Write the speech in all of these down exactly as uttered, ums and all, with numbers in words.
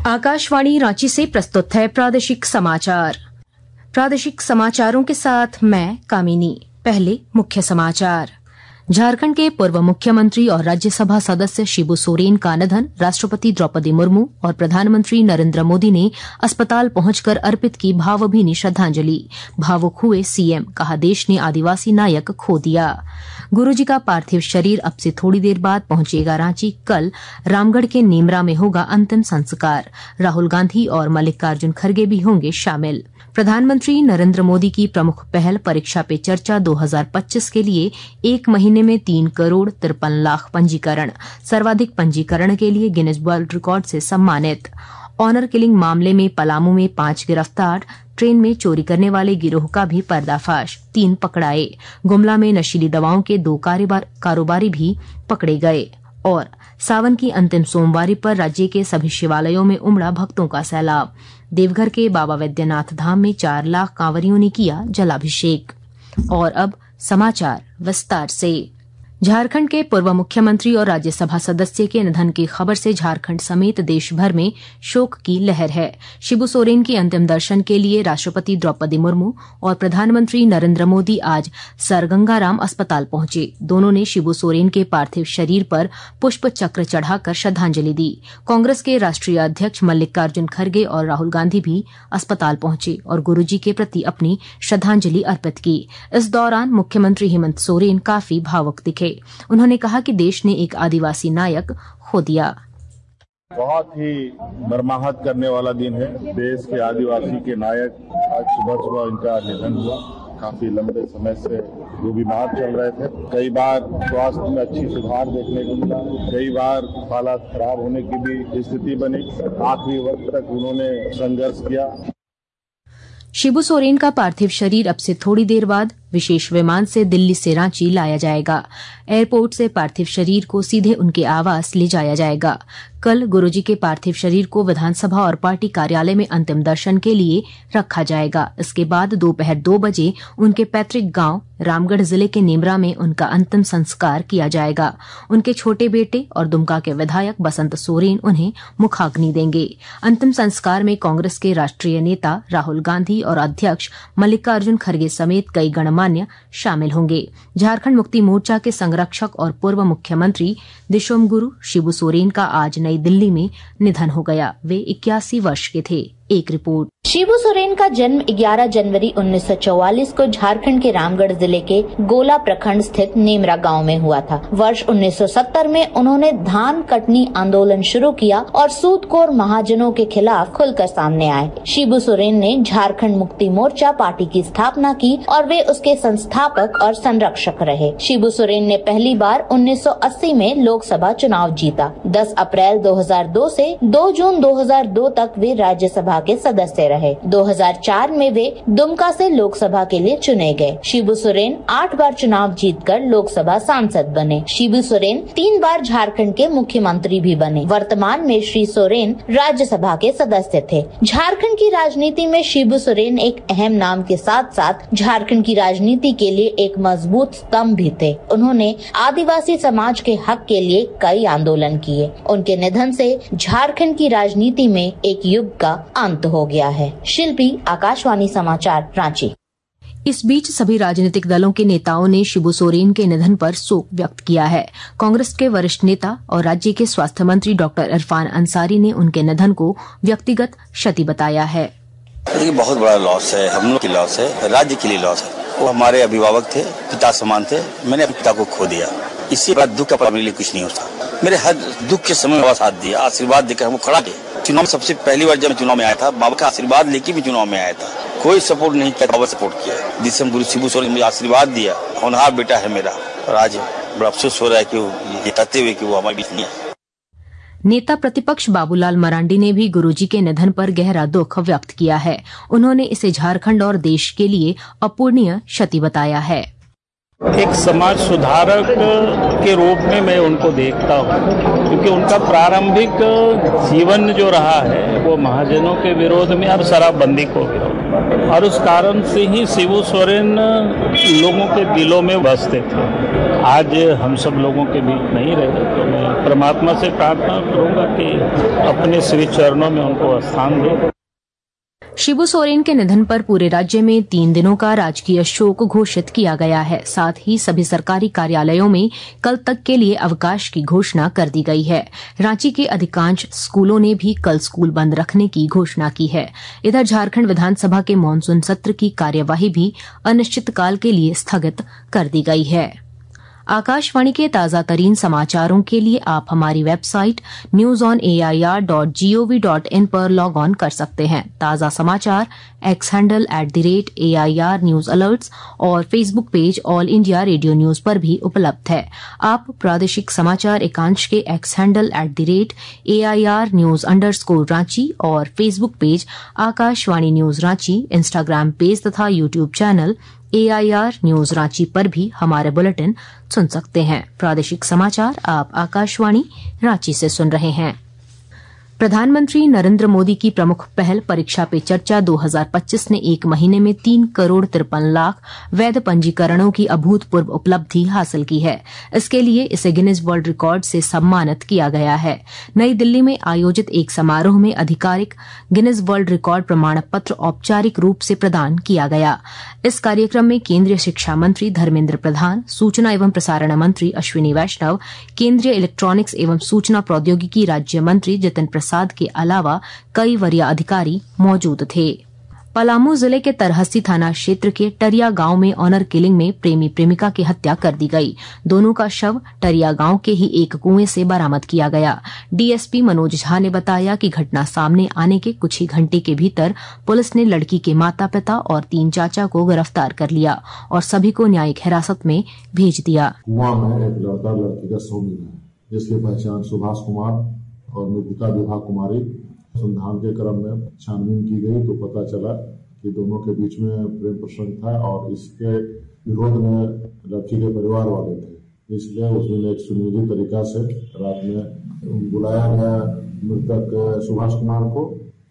आकाशवाणी रांची से प्रस्तुत है प्रादेशिक समाचार। प्रादेशिक समाचारों के साथ मैं कामिनी। पहले मुख्य समाचार। झारखंड के पूर्व मुख्यमंत्री और राज्यसभा सदस्य शिबू सोरेन का निधन। राष्ट्रपति द्रौपदी मुर्मू और प्रधानमंत्री नरेंद्र मोदी ने अस्पताल पहुंचकर अर्पित की भावभीनी श्रद्धांजलि। भावुक हुए सीएम, कहा देश ने आदिवासी नायक खो दिया। गुरुजी का पार्थिव शरीर अब से थोड़ी देर बाद पहुंचेगा रांची। कल रामगढ़ के नेमरा में होगा अंतिम संस्कार। राहुल गांधी और मल्लिकार्जुन खड़गे भी होंगे शामिल। प्रधानमंत्री नरेंद्र मोदी की प्रमुख पहल परीक्षा पे चर्चा दो हज़ार पच्चीस के लिए एक महीने में तीन करोड़ तिरपन लाख पंजीकरण। सर्वाधिक पंजीकरण के लिए गिनीज वर्ल्ड रिकॉर्ड से सम्मानित। ऑनर किलिंग मामले में पलामू में पांच गिरफ्तार। ट्रेन में चोरी करने वाले गिरोह का भी पर्दाफाश, तीन पकड़ाए। गुमला में नशीली दवाओं के दो कारोबारी भी पकड़े गए। और सावन की अंतिम सोमवारी पर राज्य के सभी शिवालयों में उमड़ा भक्तों का सैलाब। देवघर के बाबा वैद्यनाथ धाम में चार लाख कांवरियों ने किया जलाभिषेक। और अब समाचार विस्तार से। झारखंड के पूर्व मुख्यमंत्री और राज्यसभा सदस्य के निधन की खबर से झारखंड समेत देश भर में शोक की लहर है। शिबू सोरेन के अंतिम दर्शन के लिए राष्ट्रपति द्रौपदी मुर्मू और प्रधानमंत्री नरेंद्र मोदी आज सर गंगाराम अस्पताल पहुंचे। दोनों ने शिबू सोरेन के पार्थिव शरीर पर पुष्प चक्र चढ़ाकर श्रद्धांजलि दी। कांग्रेस के राष्ट्रीय अध्यक्ष मल्लिकार्जुन खड़गे और राहुल गांधी भी अस्पताल पहुंचे और गुरुजी के प्रति अपनी श्रद्धांजलि अर्पित की। इस दौरान मुख्यमंत्री हेमंत सोरेन काफी भावुक दिखे। उन्होंने कहा कि देश ने एक आदिवासी नायक खो दिया। बहुत ही मर्माहत करने वाला दिन है। देश के आदिवासी के नायक आज सुबह सुबह इनका निधन हुआ। काफी लंबे समय से वो बीमार चल रहे थे। कई बार स्वास्थ्य में अच्छी सुधार देखने को मिला, कई बार हालात खराब होने की भी स्थिति बनी। आखिरी वक्त तक उन्होंने संघर्ष किया। शिबू सोरेन का पार्थिव शरीर अब से थोड़ी देर बाद विशेष विमान से दिल्ली से रांची लाया जाएगा। एयरपोर्ट से पार्थिव शरीर को सीधे उनके आवास ले जाया जाएगा। कल गुरुजी के पार्थिव शरीर को विधानसभा और पार्टी कार्यालय में अंतिम दर्शन के लिए रखा जाएगा। इसके बाद दोपहर दो बजे उनके पैतृक गांव रामगढ़ जिले के नेमरा में उनका अंतिम संस्कार किया जाएगा। उनके छोटे बेटे और दुमका के विधायक बसंत सोरेन उन्हें मुखाग्नि देंगे। अंतिम संस्कार में कांग्रेस के राष्ट्रीय नेता राहुल गांधी और अध्यक्ष मल्लिकार्जुन खड़गे समेत कई गणमान्य शामिल होंगे। झारखंड मुक्ति मोर्चा के संरक्षक और पूर्व मुख्यमंत्री दिशोम गुरु शिबू सोरेन का आज नई दिल्ली में निधन हो गया। वे इक्यासी वर्ष के थे। एक रिपोर्ट। शिबू सोरेन का जन्म ग्यारह जनवरी उन्नीस सौ चौवालीस को झारखंड के रामगढ़ जिले के गोला प्रखंड स्थित नेमरा गांव में हुआ था। वर्ष उन्नीस सौ सत्तर में उन्होंने धान कटनी आंदोलन शुरू किया और सूदखोर महाजनों के खिलाफ खुलकर सामने आए। शिबू सोरेन ने झारखंड मुक्ति मोर्चा पार्टी की स्थापना की और वे उसके संस्थापक और संरक्षक रहे। शिबू सोरेन ने पहली बार उन्नीस सौ अस्सी में लोकसभा चुनाव जीता। दस अप्रैल दो हज़ार दो से दो जून दो हज़ार दो तक वे राज्यसभा के सदस्य रहे। दो हज़ार चार में वे दुमका से लोकसभा के लिए चुने गए। शिबू सोरेन आठ बार चुनाव जीतकर लोकसभा सांसद बने। शिबू सोरेन तीन बार झारखंड के मुख्यमंत्री भी बने। वर्तमान में श्री सोरेन राज्यसभा के सदस्य थे। झारखंड की राजनीति में शिबू सोरेन एक अहम नाम के साथ साथ झारखंड की राजनीति के लिए एक मजबूत स्तंभ भी थे। उन्होंने आदिवासी समाज के हक के लिए कई आंदोलन किए। उनके निधन से झारखंड की राजनीति में एक युग का अंत हो गया है। शिल्पी, आकाशवाणी समाचार, रांची। इस बीच सभी राजनीतिक दलों के नेताओं ने शिबू सोरेन के निधन पर शोक व्यक्त किया है। कांग्रेस के वरिष्ठ नेता और राज्य के स्वास्थ्य मंत्री डॉक्टर इरफान अंसारी ने उनके निधन को व्यक्तिगत क्षति बताया है। ये बहुत बड़ा लॉस है, हम लोग की लॉस है, राज्य के लिए लॉस है। वो हमारे अभिभावक थे, पिता समान थे। मैंने अपने पिता को खो दिया। इससे बड़ा दुख का मेरे लिए कुछ नहीं होता। मेरे हर दुख के समय में साथ दिया, आशीर्वाद देकर हमको खड़ा किया। चुनाव में सबसे पहली बार जब मैं चुनाव में आया था, बाबा का आशीर्वाद लेके भी चुनाव में आया था। कोई सपोर्ट नहीं किया, बाबा सपोर्ट किया। जिससे गुरु शिबू सोरेन ने मुझे आशीर्वाद दिया। होनहार बेटा है मेरा और आज बड़ा अफसोस हो रहा है कि वो बताते हुए कि वो हमारे बीच नहीं है। नेता प्रतिपक्ष बाबूलाल मरांडी ने भी गुरुजी के निधन पर गहरा दुख व्यक्त किया है। उन्होंने इसे झारखंड और देश के लिए अपूरणीय क्षति बताया है। एक समाज सुधारक के रूप में मैं उनको देखता हूँ, क्योंकि उनका प्रारंभिक जीवन जो रहा है वो महाजनों के विरोध में और शराबबंदी को विरोध, और उस कारण से ही शिबू सोरेन लोगों के दिलों में बसते थे। आज हम सब लोगों के बीच नहीं रहे, तो मैं परमात्मा से प्रार्थना करूंगा कि अपने श्री चरणों में उनको स्थान दे। शिबू सोरेन के निधन पर पूरे राज्य में तीन दिनों का राजकीय शोक घोषित किया गया है। साथ ही सभी सरकारी कार्यालयों में कल तक के लिए अवकाश की घोषणा कर दी गई है। रांची के अधिकांश स्कूलों ने भी कल स्कूल बंद रखने की घोषणा की है। इधर झारखंड विधानसभा के मानसून सत्र की कार्यवाही भी अनिश्चितकाल के लिए स्थगित कर दी गई है। आकाशवाणी के ताजा तरीन समाचारों के लिए आप हमारी website news on A I R dot G O V dot in पर लॉग ऑन कर सकते हैं। ताजा समाचार X handle at the rate A I R news alerts और Facebook page All India Radio news पर भी उपलब्ध है। आप प्रादेशिक समाचार एकांश के X handle at the rate A I R news underscore Ranchi और Facebook page Akashvani news Ranchi, Instagram page तथा YouTube channel A I R news Ranchi पर भी हमारे बुलेटिन सुन सकते हैं। प्रादेशिक समाचार आप आकाशवाणी रांची से सुन रहे हैं। प्रधानमंत्री नरेंद्र मोदी की प्रमुख पहल परीक्षा पे चर्चा दो हज़ार पच्चीस ने एक महीने में तीन करोड़ तिरपन लाख वैध पंजीकरणों की अभूतपूर्व उपलब्धि हासिल की है। इसके लिए इसे गिनीज वर्ल्ड रिकॉर्ड से सम्मानित किया गया है। नई दिल्ली में आयोजित एक समारोह में आधिकारिक गिनीज वर्ल्ड रिकॉर्ड प्रमाण पत्र औपचारिक रूप से प्रदान किया गया। इस कार्यक्रम में केंद्रीय शिक्षा मंत्री धर्मेंद्र प्रधान, सूचना एवं प्रसारण मंत्री अश्विनी वैष्णव, केंद्रीय इलेक्ट्रॉनिक्स एवं सूचना प्रौद्योगिकी राज्य मंत्री जितिन प्रसाद के अलावा कई वरीय अधिकारी मौजूद थे। पलामू जिले के तरहसी थाना क्षेत्र के टरिया गांव में ऑनर किलिंग में प्रेमी प्रेमिका की हत्या कर दी गई। दोनों का शव टरिया गांव के ही एक कुएं से बरामद किया गया। डीएसपी मनोज झा ने बताया कि घटना सामने आने के कुछ ही घंटे के भीतर पुलिस ने लड़की के माता पिता और तीन चाचा को गिरफ्तार कर लिया और सभी को न्यायिक हिरासत में भेज दिया। कुआं में एक लड़का लड़की का शव मिला, जिसकी पहचान सुभाष कुमार और मृतका विभा कुमारी। अनुसंधान के क्रम में छानबीन की गई तो पता चला कि दोनों के बीच में प्रेम प्रसंग था और इसके विरोध में लड़की के परिवार वाले थे। इसलिए उस दिन एक सुनियोजित तरीका से रात में बुलाया गया मृतक सुभाष कुमार को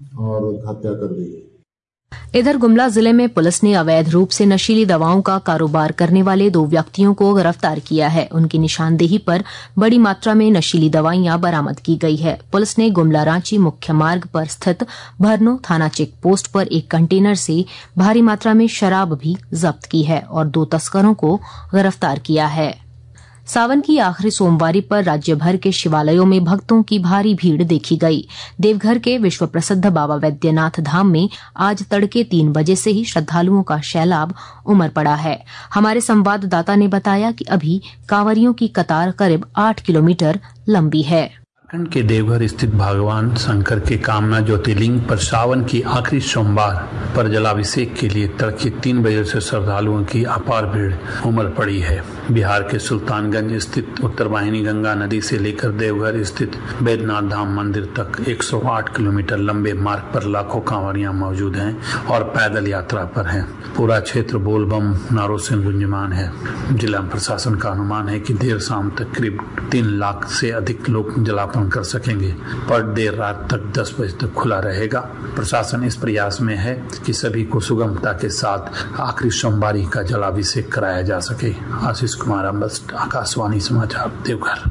और हत्या कर दी गई। इधर गुमला जिले में पुलिस ने अवैध रूप से नशीली दवाओं का कारोबार करने वाले दो व्यक्तियों को गिरफ्तार किया है। उनकी निशानदेही पर बड़ी मात्रा में नशीली दवाइयां बरामद की गई है। पुलिस ने गुमला रांची मुख्य मार्ग पर स्थित भरनो थाना चेक पोस्ट पर एक कंटेनर से भारी मात्रा में शराब भी जब्त की है और दो तस्करों को गिरफ्तार किया है। सावन की आखिरी सोमवारी पर राज्य भर के शिवालयों में भक्तों की भारी भीड़ देखी गई। देवघर के विश्व प्रसिद्ध बाबा वैद्यनाथ धाम में आज तड़के तीन बजे से ही श्रद्धालुओं का सैलाब उमड़ पड़ा है। हमारे संवाददाता ने बताया कि अभी कांवरियों की कतार करीब आठ किलोमीटर लंबी है। झारखंड के देवघर स्थित भगवान शंकर के कामना ज्योतिर्लिंग पर सावन की आखिरी सोमवार पर जलाभिषेक के लिए तड़के तीन बजे से श्रद्धालुओं की अपार भीड़ उमड़ पड़ी है। बिहार के सुल्तानगंज स्थित उत्तरवाहिनी गंगा नदी से लेकर देवघर स्थित बैद्यनाथ धाम मंदिर तक एक सौ आठ किलोमीटर लंबे मार्ग पर लाखों कांवरियां मौजूद हैं और पैदल यात्रा पर हैं। पूरा क्षेत्र बोलबम नारों से गुंजमान है। जिला प्रशासन का अनुमान है कि देर शाम तक करीब तीन लाख से अधिक लोग जलापन कर सकेंगे। पर देर रात तक दस बजे तक खुला रहेगा। प्रशासन इस प्रयास में है कि सभी को सुगमता के साथ आखिरी सोमवारी का जलाभिषेक कराया जा सके। आशीष कुमार अम्बस्ट, आकाशवाणी समाचार, देवघर।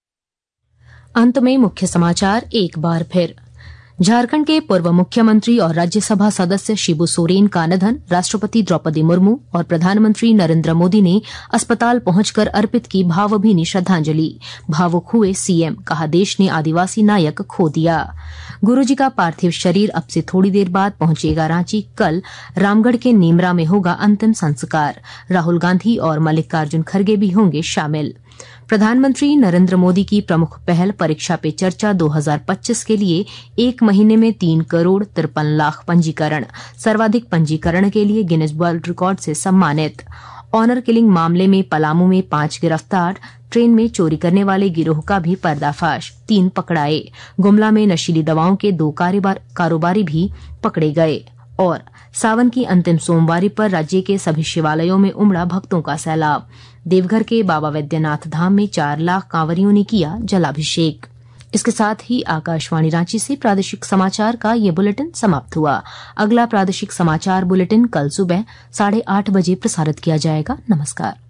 अंत में मुख्य समाचार एक बार फिर। झारखंड के पूर्व मुख्यमंत्री और राज्यसभा सदस्य शिबू सोरेन का निधन, राष्ट्रपति द्रौपदी मुर्मू और प्रधानमंत्री नरेंद्र मोदी ने अस्पताल पहुंचकर अर्पित की भावभीनी श्रद्धांजलि। भावुक हुए सीएम, कहा देश ने आदिवासी नायक खो दिया। गुरुजी का पार्थिव शरीर अब से थोड़ी देर बाद पहुंचेगा रांची। कल रामगढ़ के नेमरा में होगा अंतिम संस्कार। राहुल गांधी और मल्लिकार्जुन खड़गे भी होंगे शामिल। प्रधानमंत्री नरेंद्र मोदी की प्रमुख पहल परीक्षा पे चर्चा दो हज़ार पच्चीस के लिए एक महीने में तीन करोड़ तिरपन लाख पंजीकरण, सर्वाधिक पंजीकरण के लिए गिनीज वर्ल्ड रिकॉर्ड से सम्मानित। ऑनर किलिंग मामले में पलामू में पांच गिरफ्तार, ट्रेन में चोरी करने वाले गिरोह का भी पर्दाफाश, तीन पकड़ाए। गुमला में नशीली दवाओं के दो कारोबारी भी पकड़े गए। और सावन की अंतिम सोमवारी पर राज्य के सभी शिवालयों में उमड़ा भक्तों का सैलाब। देवघर के बाबा वैद्यनाथ धाम में चार लाख कांवरियों ने किया जलाभिषेक। इसके साथ ही आकाशवाणी रांची से प्रादेशिक समाचार का ये बुलेटिन समाप्त हुआ। अगला प्रादेशिक समाचार बुलेटिन कल सुबह साढ़े आठ बजे प्रसारित किया जाएगा। नमस्कार।